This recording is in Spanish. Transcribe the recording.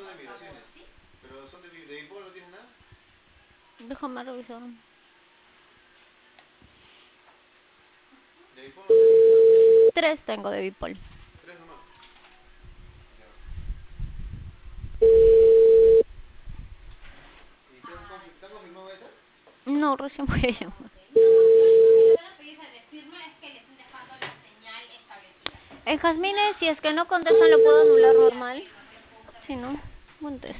de migraciones. Pero son de Bipol, ¿no tienen nada? Déjame revisar. De Bipol no tienen nada. 3 tengo de Bipol. Tres nomás. Ya. ¿Y te han confirmado esa? No, recién voy a llamar. En Jazmines, si es que no contestan, lo puedo anular normal. Si no, contesta.